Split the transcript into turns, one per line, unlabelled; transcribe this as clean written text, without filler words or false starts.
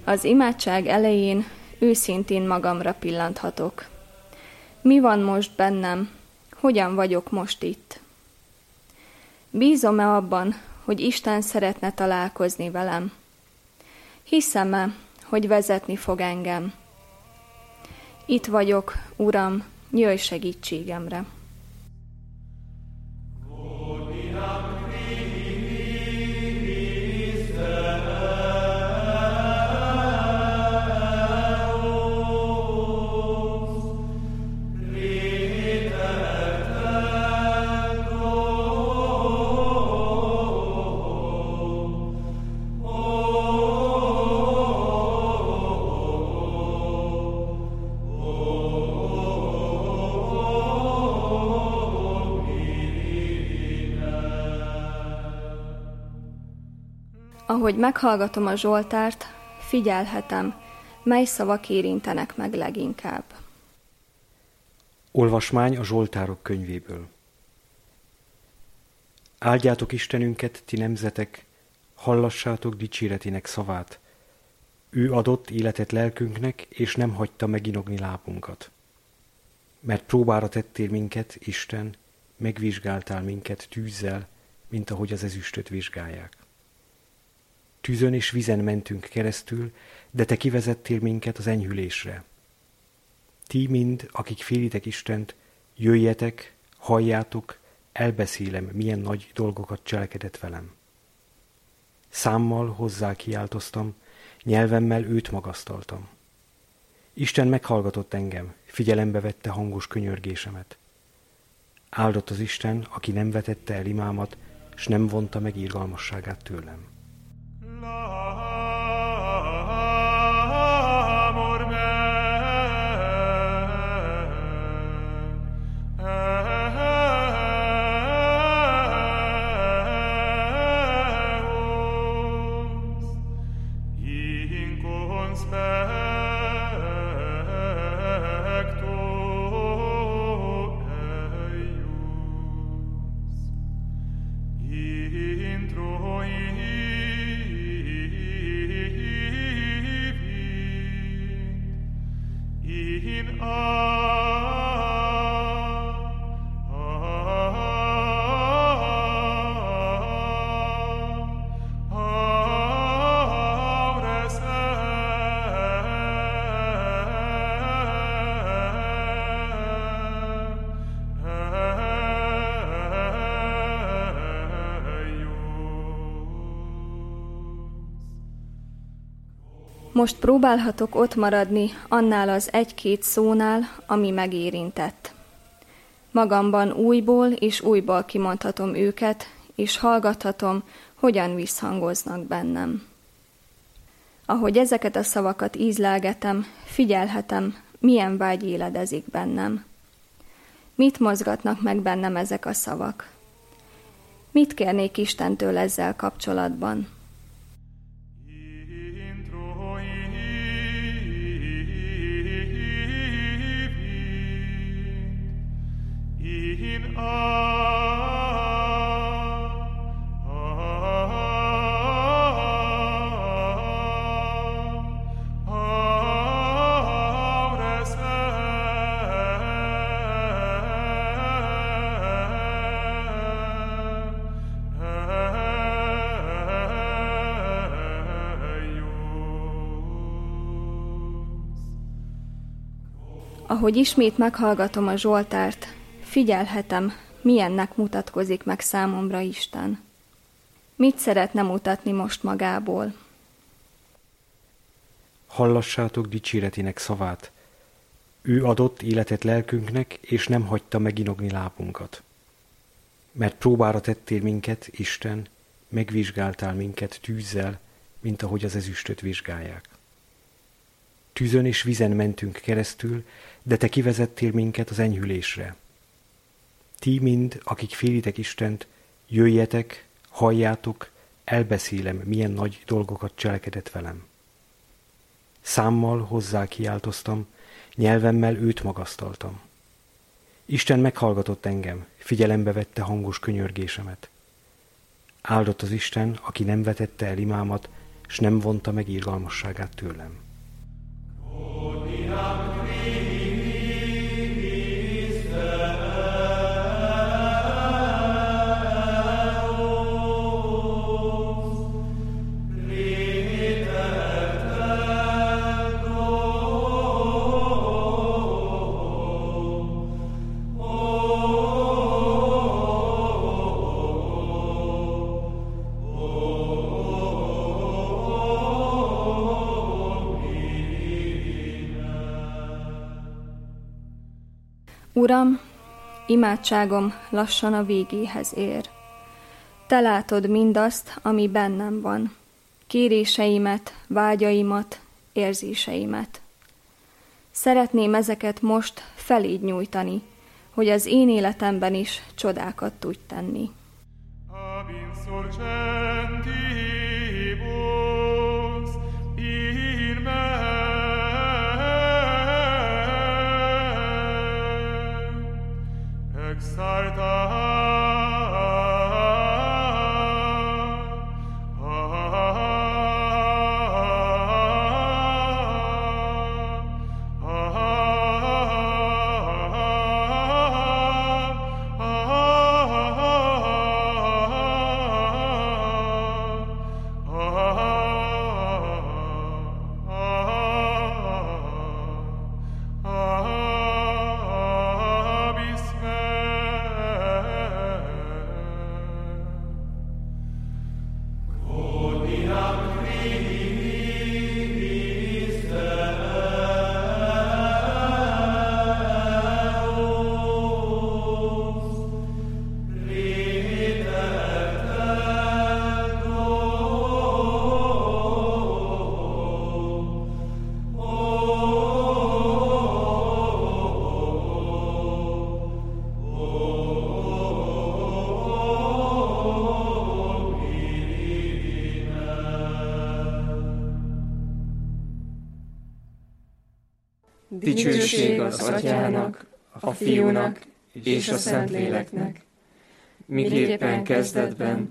Az imádság elején őszintén magamra pillanthatok. Mi van most bennem? Hogyan vagyok most itt? Bízom-e abban, hogy Isten szeretne találkozni velem? Hiszem-e, hogy vezetni fog engem? Itt vagyok, Uram, jöjj segítségemre! Ahogy meghallgatom a Zsoltárt, figyelhetem, mely szavak érintenek meg leginkább.
Olvasmány a Zsoltárok könyvéből. Áldjátok Istenünket, ti nemzetek, hallassátok dicséretének szavát. Ő adott életet lelkünknek, és nem hagyta meginogni lábunkat. Mert próbára tettél minket, Isten, megvizsgáltál minket tűzzel, mint ahogy az ezüstöt vizsgálják. Tűzön és vízen mentünk keresztül, de te kivezettél minket az enyhülésre. Ti mind, akik félitek Istent, jöjjetek, halljátok, elbeszélem, milyen nagy dolgokat cselekedett velem. Számmal hozzá kiáltoztam, nyelvemmel őt magasztaltam. Isten meghallgatott engem, figyelembe vette hangos könyörgésemet. Áldott az Isten, aki nem vetette el imámat, s nem vonta meg irgalmasságát tőlem.
Most próbálhatok ott maradni annál az egy-két szónál, ami megérintett. Magamban újból és újból kimondhatom őket, és hallgathatom, hogyan visszhangoznak bennem. Ahogy ezeket a szavakat ízlelgetem, figyelhetem, milyen vágy éledezik bennem. Mit mozgatnak meg bennem ezek a szavak? Mit kérnék Istentől ezzel kapcsolatban? Ahogy ismét meghallgatom a Zsoltárt, figyelhetem, milyennek mutatkozik meg számomra Isten. Mit szeretne mutatni most magából?
Hallassátok dicséretének szavát. Ő adott életet lelkünknek, és nem hagyta meginogni lábunkat. Mert próbára tettél minket, Isten, megvizsgáltál minket tűzzel, mint ahogy az ezüstöt vizsgálják. Tűzön és vízen mentünk keresztül, de te kivezettél minket az enyhülésre. Ti mind, akik félitek Istent, jöjjetek, halljátok, elbeszélem, milyen nagy dolgokat cselekedett velem. Számmal hozzá kiáltoztam, nyelvemmel őt magasztaltam. Isten meghallgatott engem, figyelembe vette hangos könyörgésemet. Áldott az Isten, aki nem vetette el imámat, s nem vonta meg irgalmasságát tőlem.
Uram, imádságom lassan a végéhez ér. Te látod mindazt, ami bennem van, kéréseimet, vágyaimat, érzéseimet. Szeretném ezeket most feléd nyújtani, hogy az én életemben is csodákat tudj tenni.
Dicsőség az Atyának, a Fiúnak és a Szentléleknek, miképpen kezdetben,